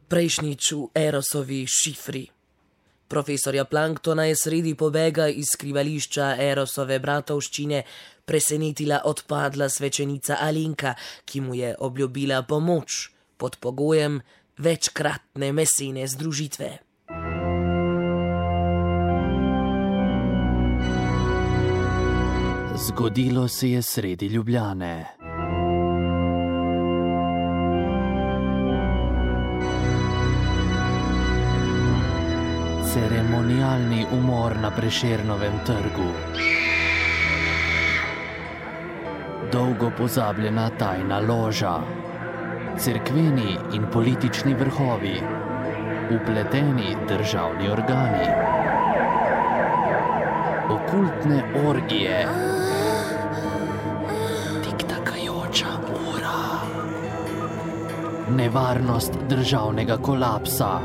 Prejšnjič v Erosovi šifri. Profesorja Planktona je sredi pobega iz skrivališča Erosove bratovščine presenetila odpadla svečenica Alenka, ki mu je obljubila pomoč pod pogojem večkratne mesene združitve. Zgodilo se je sredi Ljubljane. Ceremonialni umor na Prešernovem trgu. Dolgo pozabljena tajna loža. Cerkveni in politični vrhovi. Vpleteni državni organi. Okultne orgije. Tiktakajoča ura. Nevarnost državnega kolapsa.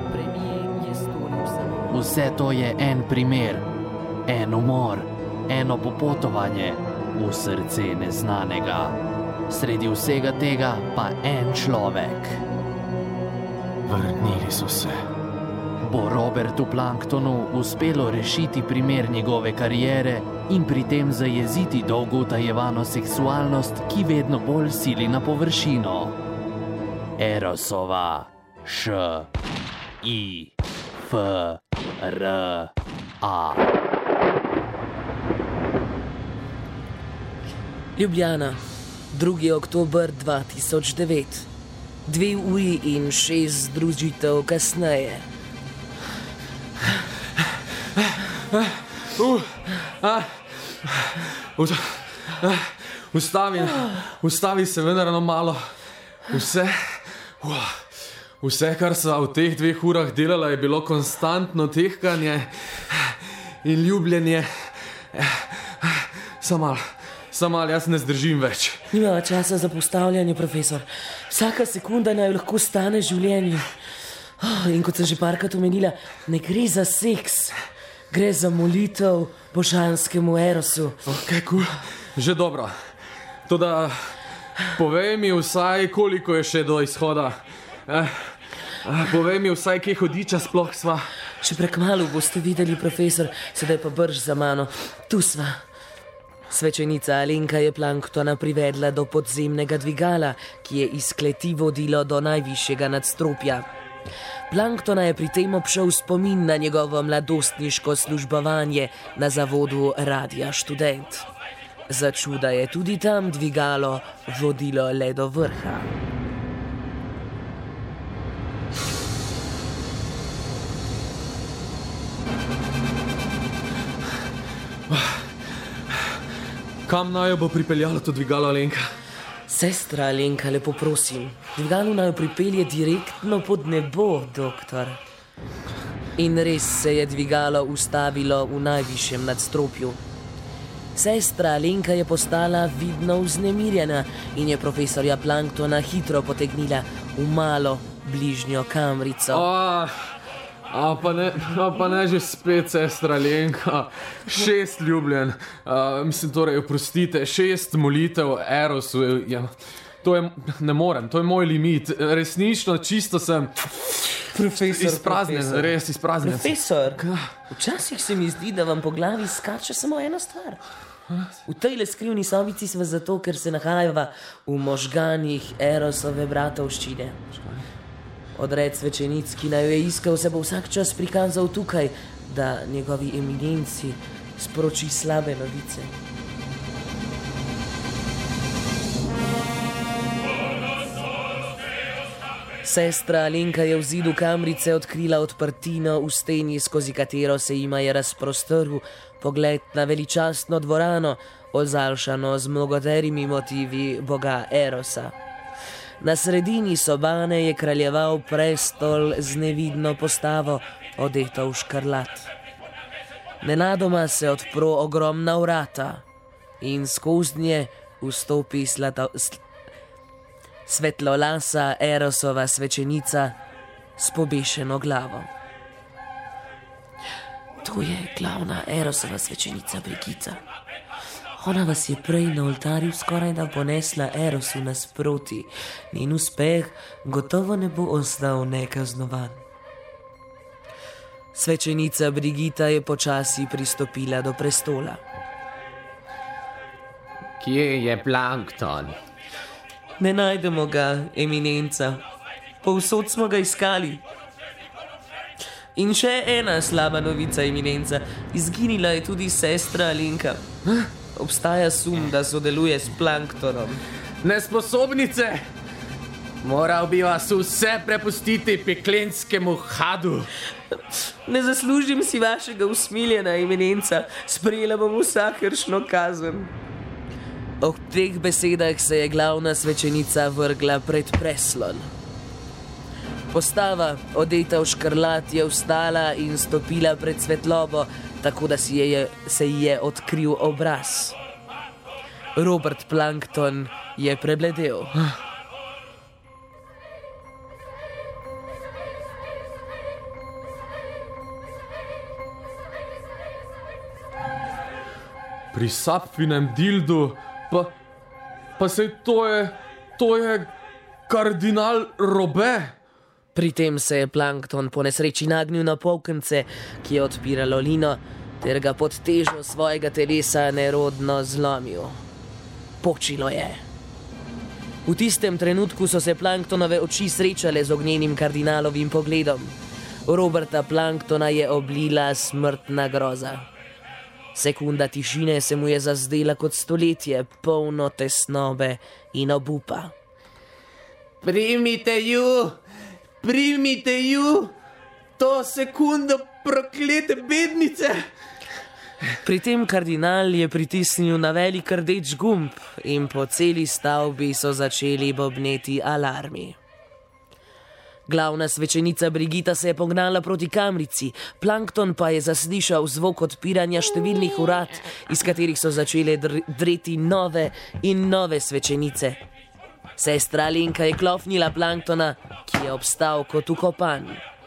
Vse to je en primer, en umor, eno popotovanje v srce neznanega. Sredi vsega tega pa en človek. Vrnili so se. Bo Robertu Planktonu uspelo rešiti primer njegove kariere in pri tem zajeziti dolgo utajevano seksualnost, ki vedno bolj sili na površino. Erosova Š-I-F-R-A. Ljubljana, 2. oktober 2009. 2 uri in 6 združitev kasneje. Ustavi se vendar malo. Vse, kar sva v teh 2 urah delala, je bilo konstantno tehkanje in ljubljenje. Samo malo, jaz ne zdržim več. Nimava časa za postavljanje, profesor. Vsaka sekunda naj lahko stane življenje. In kot sem že parkrat omenila, ne gre za seks. Gre za molitev božanskemu Erosu. Ok, cool. Že dobro. Toda povej mi vsaj, koliko je še do izhoda. Povej mi vsaj, kje hodiča sploh sva. Še prekmalu boste videli, profesor, sedaj pa brž za mano. Tu sva. Svečenica Alenka je Planktona privedla do podzemnega dvigala, ki je iz kleti vodilo do najvišjega nadstropja. Planktona je pri tem obšel spomin na njegovo mladostniško službovanje na zavodu Radia Študent. Za čuda je tudi tam dvigalo vodilo le do vrha. Kam naj jo bo pripeljalo to dvigalo, Alenka? Sestra Alenka, lepo prosim, dvigalo naj jo pripelje direktno pod nebo, doktor. In res se je dvigalo ustavilo v najvišjem nadstropju. Sestra Alenka je postala vidno vznemirjena in je profesorja Planktona hitro potegnila v malo bližnjo kamrico. Pa ne že spet, sestra Alenka. 6 ljubljen, torej, oprostite, 6 molitev Erosu. Ne morem, to je moj limit. Resnično, čisto sem izpraznjen, res izpraznjen. Profesor, včasih se mi zdi, da vam po glavi skače samo ena stvar. V tejle skrivni sobici sva zato, ker se nahajava v možganjih Erosove bratovščine. Odred svečenic, ki naj jo je iskal, se bo vsak čas prikazal tukaj, da njegovi eminenci sporoči slabe novice. Sestra Alenka je v zidu kamrice odkrila odprtino v steni, skozi katero se jima je razprostrl pogled na veličastno dvorano, ozaljšano z mnogoterimi motivi boga Erosa. Na sredini sobane je kraljeval prestol z nevidno postavo, odeto v škrlat. Nenadoma se odpro ogromna vrata in skoznje vstopi svetlolasa Erosova svečenica s pobešeno glavo. To je glavna Erosova svečenica, Brigica. Ona vas je prej na oltarju skoraj da ponesla Erosu nasproti. Njen uspeh gotovo ne bo ostal nekaznovan. Svečenica Brigita je počasi pristopila do prestola. Kje je Plankton? Ne najdemo ga, eminenca. Povsod smo ga iskali. In še ena slaba novica, eminenca. Izginila je tudi sestra Alenka. Obstaja sum, da sodeluje s Planktonom. Nesposobnice! Moral bi vas vse prepustiti peklenskemu hadu. Ne zaslužim si vašega usmiljena, eminenca. Sprejela bom vsakršno kazen. Ob teh besedah se je glavna svečenica vrgla pred preslon. Postava, odeta v škrlat, je vstala in stopila pred svetlobo, tako da se ji je odkril obraz. Robert Plankton je prebledel. Pri sapfinem dildu, pa sej to je kardinal Robe. Pri tem se je Plankton po nesreči nagnil na polkence, ki je odpiralo lino, ter ga pod težo svojega telesa nerodno zlomil. Počilo je. V tistem trenutku so se Planktonove oči srečale z ognjenim kardinalovim pogledom. Roberta Planktona je oblila smrtna groza. Sekunda tišine se mu je zazdela kot stoletje, polno tesnobe in obupa. Primite ju, to sekundo proklete bednice. Pri tem kardinal je pritisnil na velik rdeč gumb in po celi stavbi so začeli bobneti alarmi. Glavna svečenica Brigita se je pognala proti kamrici, Plankton pa je zaslišal zvok odpiranja številnih vrat, iz katerih so začele dreti nove in nove svečenice. Sestra Alenka je klofnila Planktona, ki je obstal kot ukopan.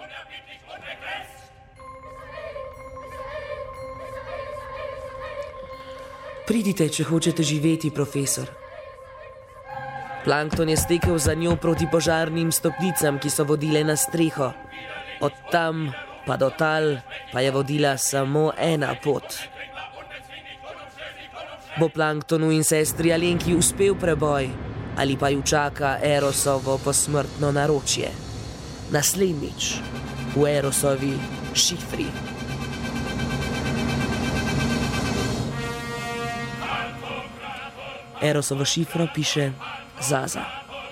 Pridite, če hočete živeti, profesor. Plankton je stekel za njo proti požarnim stopnicam, ki so vodile na streho. Od tam pa do tal pa je vodila samo ena pot. Bo Planktonu in sestri Alenki uspel preboj, ali pa ju čaka Erosovo posmrtno naročje. Naslednjič v Erosovi šifri. Erosovo šifro piše Zaza.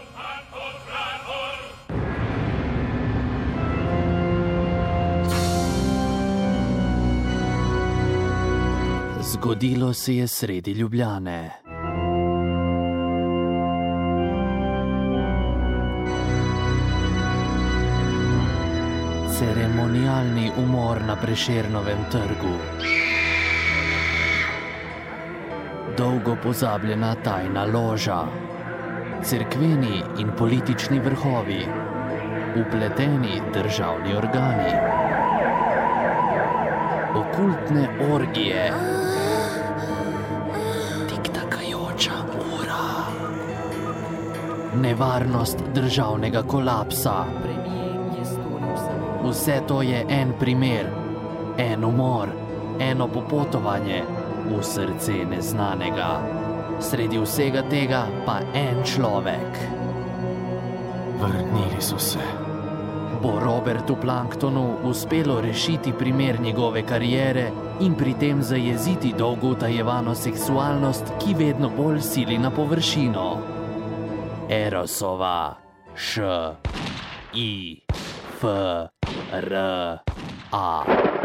Zgodilo se je sredi Ljubljane. Ceremonialni umor na Prešernovem trgu. Dolgo pozabljena tajna loža. Cerkveni in politični vrhovi. Vpleteni državni organi. Okultne orgije. Tiktakajoča ura. Nevarnost državnega kolapsa. Vse to je en primer, en umor, eno popotovanje v srce neznanega. Sredi vsega tega pa en človek. Vrnili so se. Bo Robertu Planktonu uspelo rešiti primer njegove kariere in pri tem zajeziti dolgo utajevano seksualnost, ki vedno bolj sili na površino. Erosova Š I F R A